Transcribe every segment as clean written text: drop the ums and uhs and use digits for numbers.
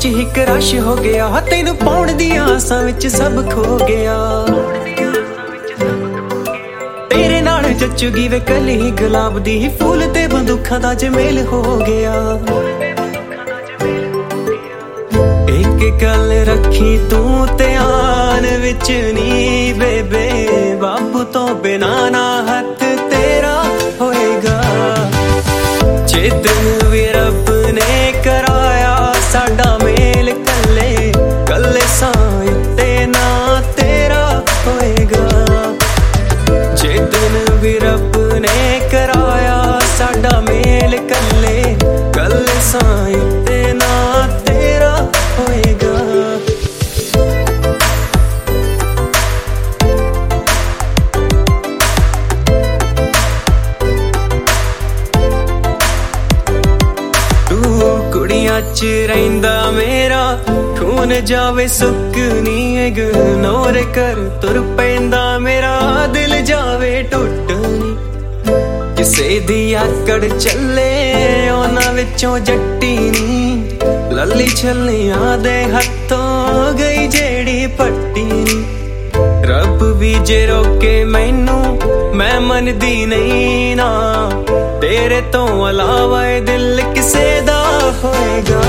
ਹੀ crush ਹੋ ਗਿਆ, ਤੈਨੂੰ ਪਾਉਣ ਦੀਆਂ ਆਸਾਂ ਵਿੱਚ ਸਭ ਖੋ ਗਿਆ। ਤੇਰੇ ਨਾਲ ਜੱਚੂਗੀ ਵੇ ਕਲੀ ਗੁਲਾਬ ਦੀ, ਫੁੱਲ ਤੇ ਬੰਦੂਖਾਂ ਦਾ ਜਮੇਲ ਹੋ ਗਿਆ। ਇੱਕ ਗੱਲ ਰੱਖੀ ਤੂੰ ਧਿਆਨ ਵਿੱਚ ਨੀ ਬੇਬੇ, ਬਾਬੂ ਤੋਂ ਬਿਨਾਂ ਨਾ ਹੱਥ ਤੇਰਾ ਹੋਏਗਾ। ਜਿੱਦਣ ਵੀ ਰੱਬ ਨੇ ਕਰਾਇਆ ਸਾਡਾ ਮੇਲ, ਕੱਲੇ ਕੱਲੇ ਸਾਂ ਉੱਤੇ ਨਾ ਤੇਰਾ ਹੋਏਗਾ। ਜਿੱਦਣ ਵੀ ਰੱਬ ਨੇ ਕਰਾਇਆ ਸਾਡਾ ਮੇਲ, ਕੱਲੇ ਕੱਲੇ ਸਾਂ ਉੱਤੇ ਨਾ ਤੇਰਾ ਹੋਏਗਾ। ਤੂੰ ਕੁੜੀਆਂ ਚ ਰਹਿੰਦਾ ਮੇਰਾ ਖੂਨ ਜਾਵੇ ਸੁੱਕ ਨੀ, ਇਗਨੋਰ ਕਰ ਤੁਰ ਪੈਂਦਾ ਮੇਰਾ ਦਿਲ ਜਾਵੇ ਟੁੱਟ ਨੀ। ਕਿਸੇ ਦੀ ਆਕੜ ਚੱਲੇ ਉਹਨਾਂ ਵਿੱਚੋਂ ਜੱਟੀ ਨੀ, ਲੱਲੀ ਛੱਲੀਆਂ ਦੇ ਹੱਥੋਂ ਗਈ ਜਿਹੜੀ ਪੱਟੀ ਨੀ। ਰੱਬ ਵੀ ਜੇ ਰੋਕੇ ਮੈਨੂੰ ਮੈਂ ਮੰਨਦੀ ਨਹੀਂ ਨਾ, ਤੇਰੇ ਤੋਂ ਇਲਾਵਾ ਇਹ ਦਿਲ ਕਿਸੇ ਦਾ ਹੋਏਗਾ।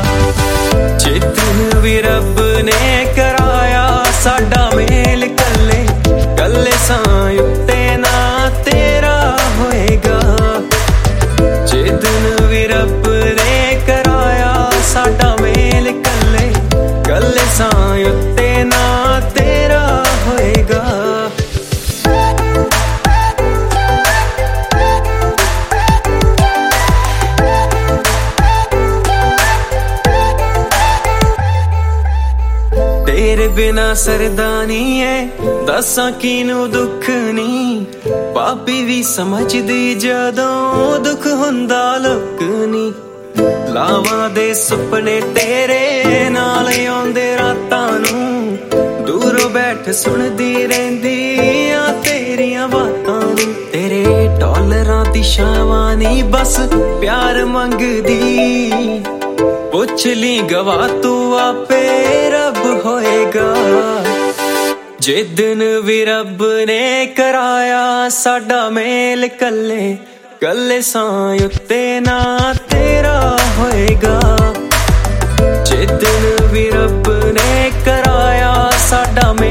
ਜਿੱਦਣ ਵੀ ਰੱਬ ਨੇ ਕਰਾਇਆ ਸਾਡਾ ਮੇਲ, ਕੱਲੇ ਕੱਲੇ ਸਾਂ ਉੱਤੇ ਨਾ ਤੇਰਾ ਹੋਏਗਾ। ਜਿੱਦਣ ਵੀ ਰੱਬ ਨੇ ਕਰਾਇਆ ਸਾਡਾ ਮੇਲ, ਕੱਲੇ ਕੱਲੇ ਸਾਂ ਉੱਤੇ ਨਾ ਤੇਰਾ ਹੋਏਗਾ। ਤੇਰੇ ਬਿਨਾ ਸਰਦਾ ਨੀ ਐ, ਦੱਸਾਂ ਕਿਨੂੰ ਦੁੱਖ ਨੀ। ਭਾਬੀ ਵੀ ਸਮਝਦੀ ਜਦੋਂ ਦੁੱਖ ਹੁੰਦਾ ਲੁੱਕ ਨੀ। ਲਾਵਾਂ ਦੇ ਸੁਪਨੇ ਤੇਰੇ ਨਾਲ ਆਉਂਦੇ ਰਾਤਾਂ ਨੂੰ, ਦੂਰੋਂ ਬੈਠ ਸੁਣਦੀ ਰਹਿੰਦੀ ਆ ਤੇਰੀਆਂ ਬਾਤਾਂ ਨੂੰ। ਤੇਰੇ ਡਾਲਰਾਂ ਦੀ ਛਾਵਾਂ ਨੀ ਬਸ ਪਿਆਰ ਮੰਗਦੀ, ਪੁੱਛ ਲਈ ਗਵਾ ਤੂੰ ਆਪੇ ਰੱਬ ਹੋਏਗਾ। ਜਿੱਦਣ ਵੀ ਰੱਬ ਨੇ ਕਰਾਇਆ ਸਾਡਾ ਮੇਲ, ਕੱਲੇ ਕੱਲੇ ਸਾਂ ਉੱਤੇ ਨਾ ਤੇਰਾ ਹੋਏਗਾ। ਜਿੱਦਣ ਵੀ ਰੱਬ ਨੇ ਕਰਾਇਆ ਸਾਡਾ ਮੇਲ,